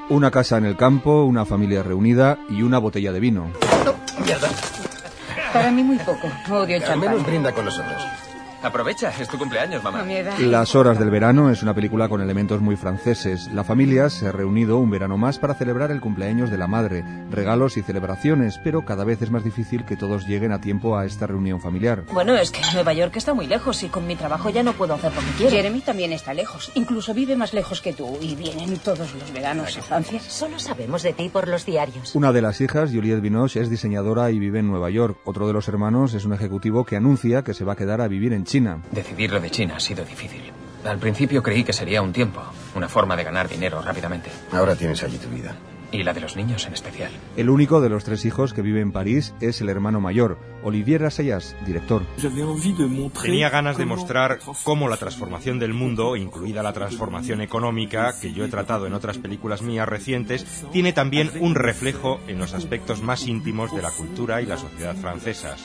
Una casa en el campo, una familia reunida y una botella de vino. No, mierda. Para mí muy poco. Odio el champán. Al menos brinda con nosotros. Aprovecha, es tu cumpleaños, mamá. Las horas del verano es una película con elementos muy franceses. La familia se ha reunido un verano más para celebrar el cumpleaños de la madre, regalos y celebraciones, pero cada vez es más difícil que todos lleguen a tiempo a esta reunión familiar. Bueno, es que Nueva York está muy lejos y con mi trabajo ya no puedo hacer lo que quiero. Jeremy también está lejos, incluso vive más lejos que tú y vienen todos los veranos a Francia. Solo sabemos de ti por los diarios. Una de las hijas, Juliette Binoche, es diseñadora y vive en Nueva York. Otro de los hermanos es un ejecutivo que anuncia que se va a quedar a vivir en China. Decidir lo de China ha sido difícil. Al principio creí que sería un tiempo, una forma de ganar dinero rápidamente. Ahora tienes allí tu vida. Y la de los niños en especial. El único de los 3 hijos que vive en París es el hermano mayor, Olivier Assayas, director. Tenía ganas de mostrar cómo la transformación del mundo, incluida la transformación económica, que yo he tratado en otras películas mías recientes, tiene también un reflejo en los aspectos más íntimos de la cultura y la sociedad francesas.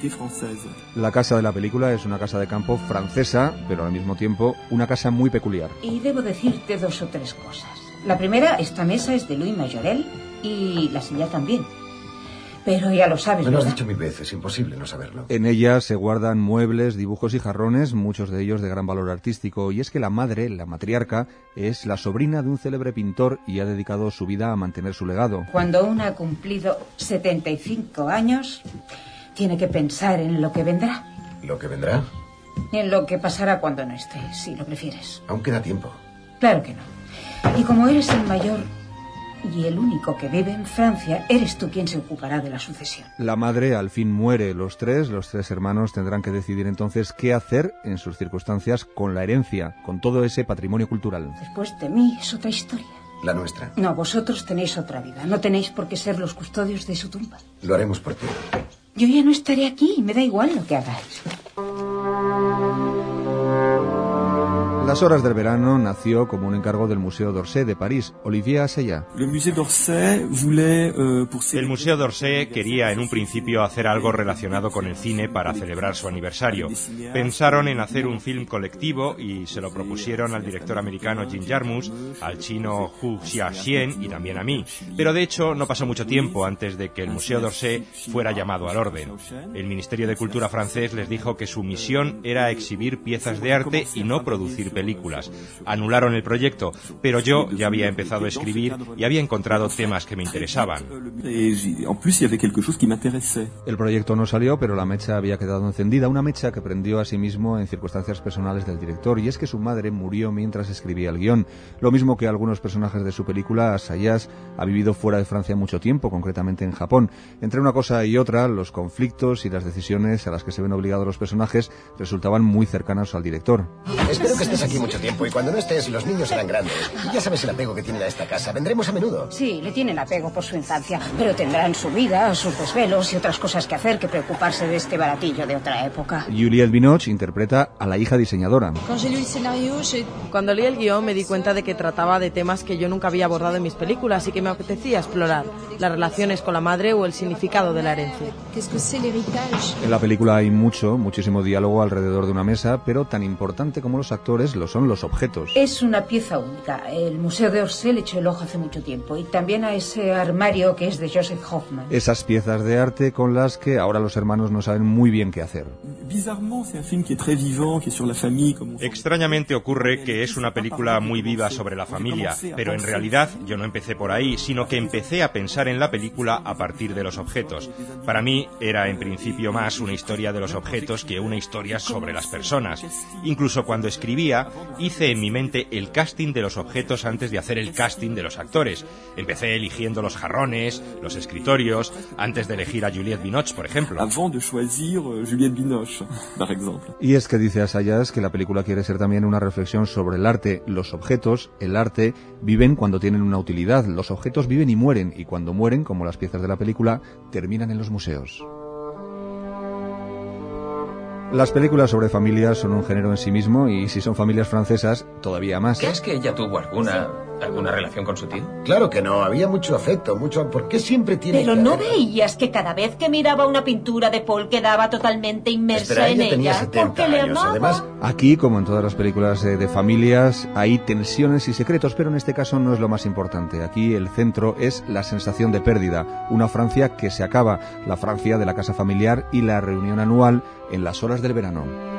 La casa de la película es una casa de campo francesa, pero al mismo tiempo una casa muy peculiar. Y debo decirte 2 o 3 cosas. La primera, esta mesa es de Louis Majorel y la silla también. Pero ya lo sabes, Me lo has ¿verdad? dicho 1000 veces, imposible no saberlo. En ella se guardan muebles, dibujos y jarrones, muchos de ellos de gran valor artístico, y es que la madre, la matriarca, es la sobrina de un célebre pintor y ha dedicado su vida a mantener su legado. Cuando una ha cumplido 75 años, tiene que pensar en lo que vendrá. ¿Lo que vendrá? En lo que pasará cuando no esté, si lo prefieres. Aún queda tiempo. Claro que no. Y como eres el mayor y el único que vive en Francia, eres tú quien se ocupará de la sucesión. La madre al fin muere. Los tres hermanos tendrán que decidir entonces qué hacer en sus circunstancias con la herencia, con todo ese patrimonio cultural. Después de mí es otra historia. La nuestra. No, vosotros tenéis otra vida. No tenéis por qué ser los custodios de su tumba. Lo haremos por ti. Yo ya no estaré aquí, me da igual lo que hagáis. Las horas del verano nació como un encargo del Museo d'Orsay de París, Olivier Assayas. El Museo d'Orsay quería en un principio hacer algo relacionado con el cine para celebrar su aniversario. Pensaron en hacer un film colectivo y se lo propusieron al director americano Jim Jarmusch, al chino Hu Xiaxian y también a mí. Pero de hecho no pasó mucho tiempo antes de que el Museo d'Orsay fuera llamado al orden. El Ministerio de Cultura francés les dijo que su misión era exhibir piezas de arte y no producir películas. Anularon el proyecto, pero yo ya había empezado a escribir y había encontrado temas que me interesaban. El proyecto no salió, pero la mecha había quedado encendida, una mecha que prendió a sí mismo en circunstancias personales del director, y es que su madre murió mientras escribía el guión. Lo mismo que algunos personajes de su película, Assayas ha vivido fuera de Francia mucho tiempo, concretamente en Japón. Entre una cosa y otra, los conflictos y las decisiones a las que se ven obligados los personajes resultaban muy cercanos al director. Espero que estés aquí mucho tiempo y cuando no estés los niños serán grandes. Y ya sabes el apego que tienen a esta casa. Vendremos a menudo. Sí, le tienen apego por su infancia, pero tendrán su vida, sus desvelos y otras cosas que hacer que preocuparse de este baratillo de otra época. Juliette Binoche interpreta a la hija diseñadora. Cuando leí el guión me di cuenta de que trataba de temas que yo nunca había abordado en mis películas y que me apetecía explorar, las relaciones con la madre o el significado de la herencia. En la película hay muchísimo diálogo alrededor de una mesa, pero tan importante como los actores lo son los objetos. Es una pieza única. El Museo d'Orsay le echó el ojo hace mucho tiempo, y también a ese armario que es de Joseph Hoffman. Esas piezas de arte con las que ahora los hermanos no saben muy bien qué hacer. Extrañamente ocurre que es una película muy viva sobre la familia, pero en realidad yo no empecé por ahí, sino que empecé a pensar en la película a partir de los objetos. Para mí era en principio más una historia de los objetos que una historia sobre las personas. Incluso cuando escribía, hice en mi mente el casting de los objetos antes de hacer el casting de los actores. Empecé eligiendo los jarrones, los escritorios, antes de elegir a Juliette Binoche, por ejemplo. Y es que dice Assayas que la película quiere ser también una reflexión sobre el arte. Los objetos, el arte, viven cuando tienen una utilidad. Los objetos viven y mueren, y cuando mueren, como las piezas de la película, terminan en los museos. Las películas sobre familias son un género en sí mismo, y si son familias francesas, todavía más. ¿Crees que ella tuvo alguna ¿Alguna relación con su tío? Claro que no, había mucho afecto, mucho... ¿Por qué siempre tiene Pero que ¿no haber- veías que cada vez que miraba una pintura de Paul quedaba totalmente inmersa Espera, en ella tenía ella? 70 Porque le años, amaba. además... Aquí, como en todas las películas de familias, hay tensiones y secretos, pero en este caso no es lo más importante. Aquí el centro es la sensación de pérdida, una Francia que se acaba, la Francia de la casa familiar y la reunión anual en las horas del verano.